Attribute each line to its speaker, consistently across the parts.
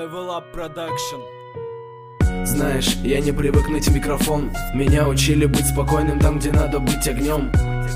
Speaker 1: Level Up Production.
Speaker 2: Знаешь, я не привык ныть в микрофон. Меня учили быть спокойным там, где надо быть огнем.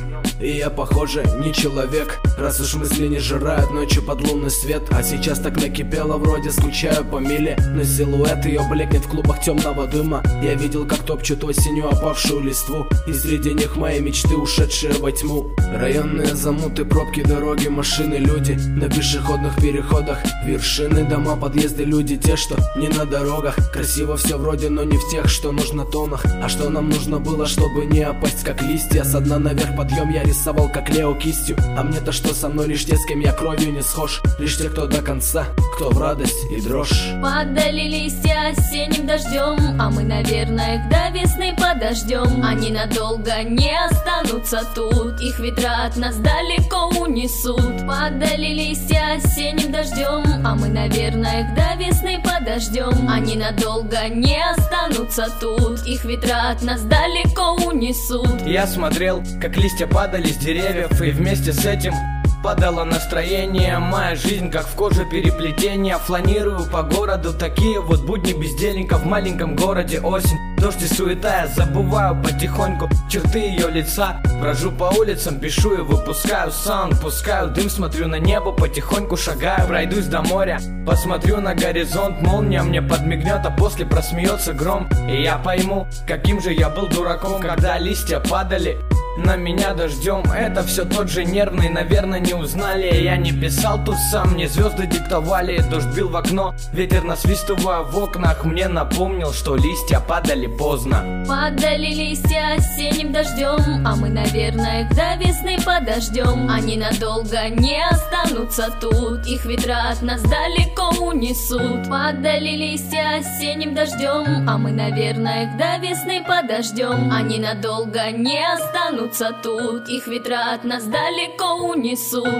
Speaker 2: И я, похоже, не человек, раз уж мысли не жирают ночью под лунный свет. А сейчас так накипело, вроде скучаю по Миле, но силуэт ее блекнет в клубах темного дыма. Я видел, как топчут осенью опавшую листву, и среди них мои мечты, ушедшие во тьму. Районные замуты, пробки, дороги, машины, люди на пешеходных переходах, вершины, дома, подъезды, люди те, что не на дорогах. Красиво все вроде, но не в тех, что нужно тонах. А что нам нужно было, чтобы не опасть как листья? Со дна наверх подъем я рисовал как Лео кистью. А мне-то что, со мной лишь те, с кем я кровью не схож. Лишь те, кто до конца, кто в радость и дрожь.
Speaker 3: Падали листья осенним дождем, а мы, наверное, их до весны подождем. Они надолго не останутся тут, их ветра от нас далеко унесут. Падали листья осенним дождем, а мы, наверное, их до весны подождем. Они надолго не останутся тут, их ветра от нас далеко унесут.
Speaker 4: Я смотрел, как листья падали с деревьев, и вместе с этим падало настроение. Моя жизнь как в коже переплетения. Фланирую по городу, такие вот будни бездельника в маленьком городе. Осень, дождь и суета, я забываю потихоньку черты ее лица. Брожу по улицам, пишу и выпускаю саунд, пускаю дым, смотрю на небо, потихоньку шагаю. Пройдусь до моря, посмотрю на горизонт, молния мне подмигнет, а после просмеется гром. И я пойму, каким же я был дураком, когда листья падали на меня дождем. Это все тот же нервный, наверное, не узнали. Я не писал тут сам, мне звезды диктовали. Дождь бил в окно, ветер насвистывая в окнах, мне напомнил, что листья падали поздно.
Speaker 3: Падали листья осенним дождем, а мы, наверное, их до весны подождем. Они надолго не останутся тут, их ветра от нас далеко унесут. Падали листья осенним дождем, а мы, наверное, их до весны подождем. Они надолго не останутся тут, их ветра от нас далеко унесут.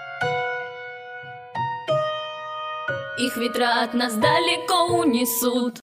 Speaker 3: Их ветра от нас далеко унесут.